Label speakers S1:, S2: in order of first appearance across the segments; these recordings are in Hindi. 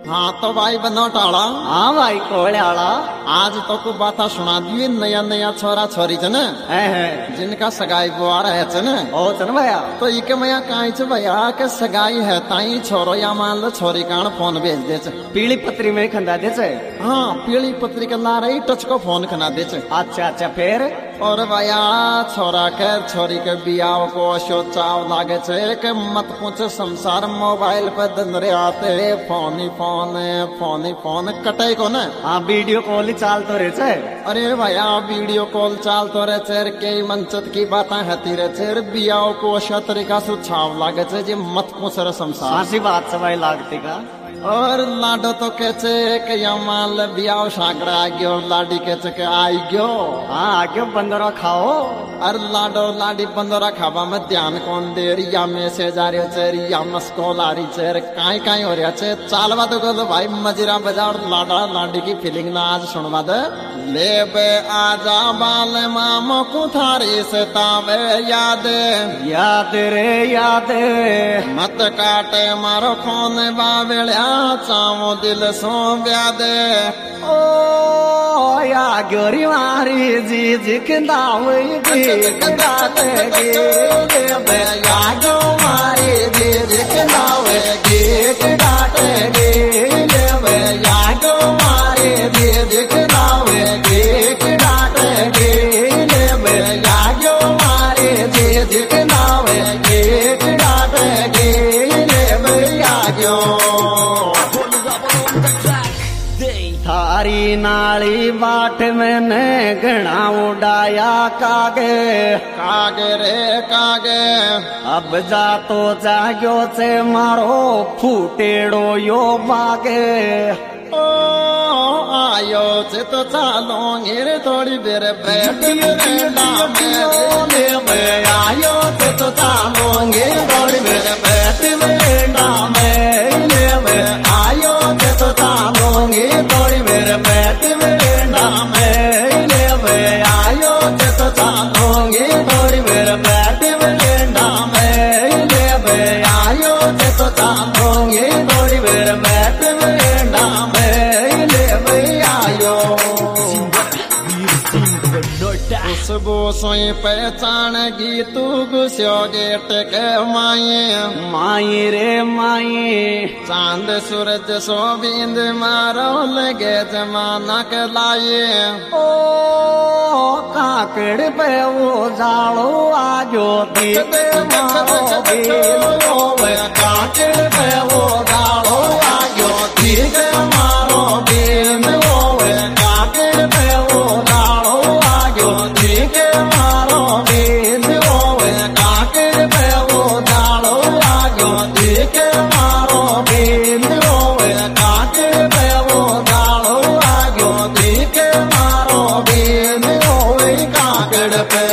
S1: हाँ तो भाई बनोटाला।
S2: हाँ भाई कोहलियाला।
S1: आज तो को बाता सुना दी नया नया छोरा छोरी जन जिनका सगाई बुआर है चन।
S2: ओ चन भैया
S1: तो इके मया काई छ भैया के सगाई है ताई छोरो या मान लो छोरी कान फोन भेज दे छ।
S2: पीली पत्री में खंदा दे छ।
S1: हाँ पीली पत्री के ला रही टच को फोन खना दे छ।
S2: अच्छा अच्छा फिर
S1: और भैया छोरा के छोरी के बियाह को सोचाव लागे छे के मत पूछ संसार मोबाइल पे दिन रे आते फोन ही फोन कटे को न।
S2: हाँ वीडियो कॉल ही चाल तो रहे छे।
S1: अरे भैया वीडियो कॉल चाल तो रहे छे के मनचत की बातें हती रहे छे बियाह को अच्छा तरीका से छाव लागे छे जे मत पूछ रे संसार।
S2: ऐसी बात से भाई लागती का।
S1: और लाडो तो कहचे के या माल बियाह साकड़ा आ गयो लाडी कहचे के आई गयो।
S2: हाँ आ गयो बंदरा खाओ।
S1: और लाडो लाडी बंदरा खावा में ध्यान कौन दे रिया मैसेज आ रही छे रिया मस्कोल आ रही छे काई काई हो रहा छे चालवा तो को भाई मजीरा बजा और लाडा लाडी की फीलिंग ना आज सुनवा दे। ले बे आजा बाल मामो कुथारी से तावे याद
S2: याद रे याद
S1: मत काटे मारो फोन बावेल्या चावो दिल सो ब्यादे।
S2: ओ या गोरी मारी जी जिकदावे जिकदाते गे बे या गो मारी जी जिकदावे जिकदाते गे बे या गो मारी जी जिकदावे जिकदाते गे बे या गो मारी जी जिकदावे जिकदाते गे बे या गो। थारी नाली बाट मैंने घना उड़ाया कागे
S1: कागे रे कागे
S2: अब जा तो जाग्यो से मारो फूटेड़ो यो बागे।
S1: ओ आयो से तो चालो गिर थोड़ी देर बैठी में
S2: आयो से तो चालो गिर थोड़ी देर बैठी में आयो से तो चालो गिर थोड़ी देर बैठी में आयो से तो चालो गिर थोड़ी देर बैठी में आयो से तो चालो गिर थोड़ी देर बैठी
S1: खुशबू सोई पहचान गी तू गुस्यो गेट के माये
S2: माई रे माई
S1: चांद सूरज सो बिंद मारो लगे जमाना के लाए।
S2: ओ काकड़ पे वो जालो आजो दीदे मारो काकड़ पे वो जालो आजो दीदे मारो बीन काकड़ पे वो जालो आजो दीदे मारो बीन काकड़ पे वो जालो आजो दीदे मारो बीन काकड़ पे वो जालो आजो दीदे मारो बीन काकड़ पे।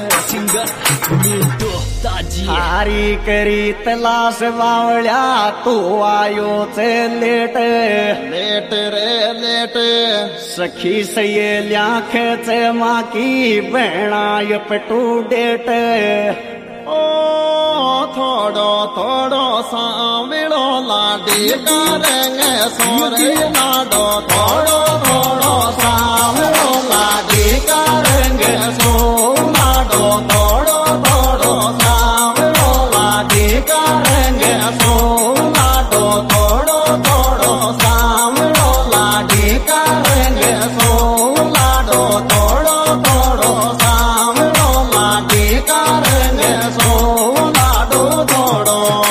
S2: हारी करी तलाश बावल्या तू आयो से लेट
S1: लेट रे लेट
S2: सखी सहेलियां खेचे माँ की बहना पटू डेट।
S1: ओ थोड़ो थोड़ो सांवड़ो लाडी करेंगे सोरे लाडो थोड़ो थोड़ो सांवड़ो लाडी करेंगे सो लाडो थोड़ो थोड़ो सांवड़ो लाडी करेंगे सो लाडो थोड़ो थोड़ो सांवड़ो लाडी करेंगे सो लाडो थोड़ो थोड़ो सांवड़ो लाडी करेंगे सो लाडो थोड़ो।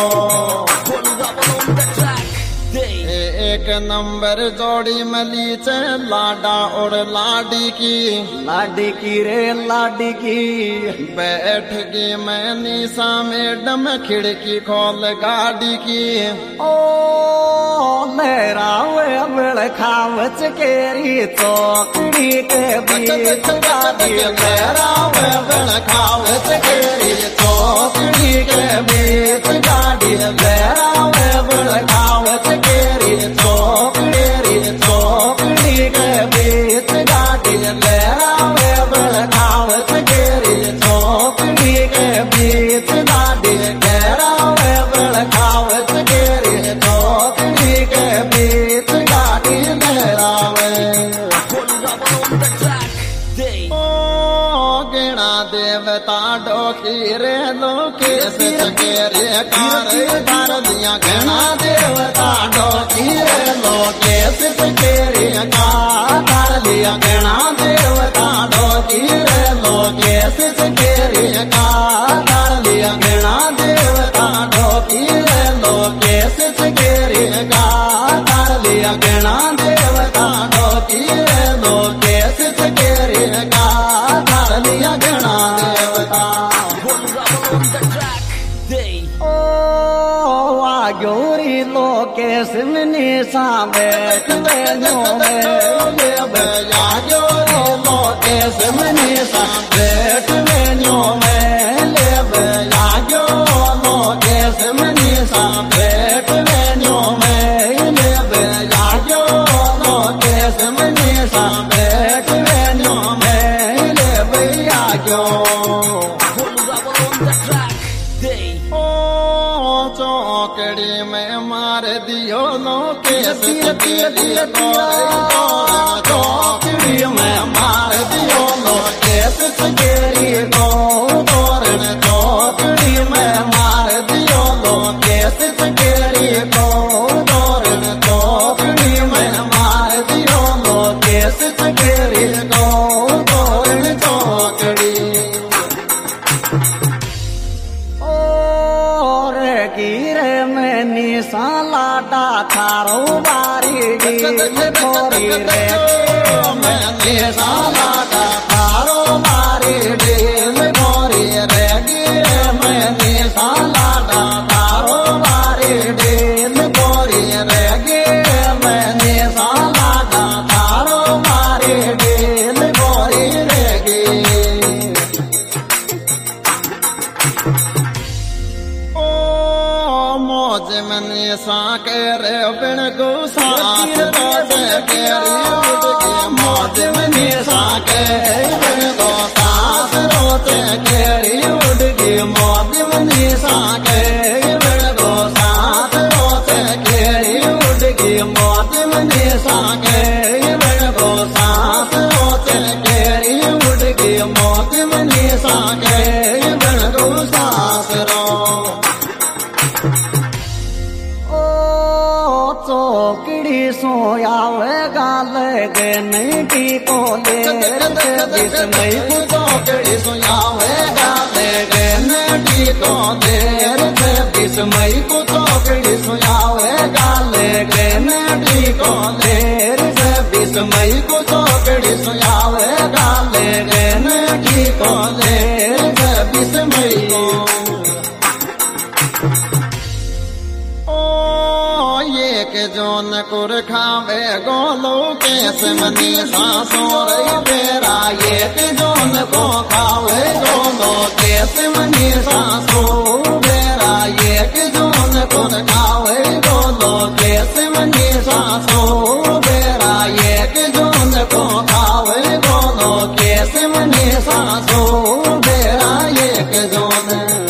S1: एक नंबर जोड़ी मली चे लाडा और लाडी की
S2: रे लाडी की
S1: बैठ गई मैं निशा मैडम खिड़की खोल गाड़ी की।
S2: ओ मेरा वे बड़ खावच केरी चौकड़ी के बीच गाड़ी
S1: मेरा वे बड़ खावच केरी
S2: चौकड़ी के बीच गाड़ी मेरा वे बड़ खावच केरी चौकड़ी के बीच गाड़ी मेरा वे बड़ खावच केरी चौकड़ी के बीच गाड़ी मेरा वे बड़ खावच केरी चौकड़ी के बीच
S1: देवता डोकी रे लोके से चकेरे कार दिया घना देवता डोकी रे लोके से चकेरे कार दिया घना देवता डोकी रे लोके से चकेरे कार दिया घना देवता डोकी रे लोके से चकेरे कार दिया घना देवता डोकी रे लोके से चकेरे कार दिया घना देवता
S2: Agori loke simni sabe tveno me
S1: agori loke simni sabe tveno me lebe agori loke simni sabe tveno me lebe agori loke simni sabe tveno me lebe agori चौकड़ी में मार दियो लोके चौकड़ी में मार दियो लोके चकेरी को तोरण चौकड़ी में मार दियो लोके चकेरी को तोरण चौकड़ी में मार दियो लोके चकेरी को तोरण चौकड़ी
S2: गिरे में निशाला थारो बारी थोड़ी रे
S1: मैं निशाला थारो बारी दिल थोड़ी रे गिरे में निशाला थारो बारी दिल थोड़ी रे गिरे में निशाला थारो बारी दिल थोड़ी रे मौज मनी साके रे बिन को सास रोते केरी उठ के मौज मनी साके बिन को सास रोते केरी उठ के मौज मनी साके बिन को सास रोते केरी उठ के मौज मनी साके बिन को सास रोते केरी उठ के मौज मनी साके बिन को सास रो
S2: चौकड़ी सोयावे गाल गे नहीं टीको ले
S1: जिसमई को चौकड़ी सोयावे गाल गे नहीं टीको देर से जिसमई को चौकड़ी सोयावे गाल गे नहीं टीको देर से जिसमई को चौकड़ी सोयावे गाल गे नहीं टीको देर से जिसमई को के जोन कुर खावे गोलो कैसे मनी सांसों रे तेरा ये के जोन को खावे गोलो कैसे मनी सांसों तेरा ये के जोन कुर खावे गोलो कैसे मनी सांसों तेरा ये के जोन को खावे गोलो कैसे मनी सांसों तेरा ये के जोन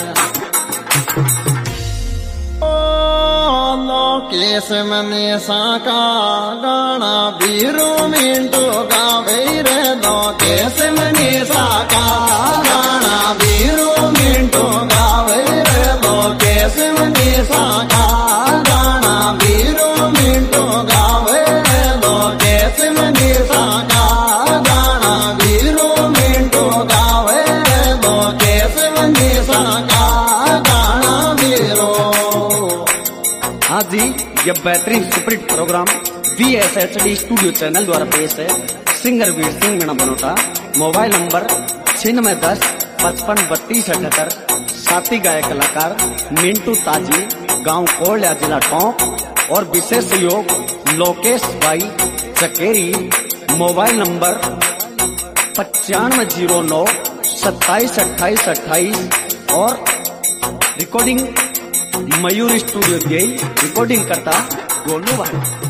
S1: केस मनी साका गाना बीरू मिंटू गावे रे दो केस मनी साका गाना बीरू मिंटू गावे रे दो केस मनी साका गाना बीरू मिंटू गावे रे दो केस मनी साका गाना बीरू मिंटू गावे रे दो केस मनी साका गाना बीरू।
S2: हाँ जी, ये बेहतरीन spirit programme VSHD studio channel द्वारा पेश है। Singer Veer Singh Meena Banota. Mobile number 9610553278। साथी गायक कलाकार मिंटू ताजी, गांव कोलिया, जिला टोंक। और विशेष सहयोग लोकेश भाई चकेरी। Mobile number 9509 272828। और रिकॉर्डिंग मयूर स्टूडियो गई। रिकॉर्डिंग करता गोलू भाई।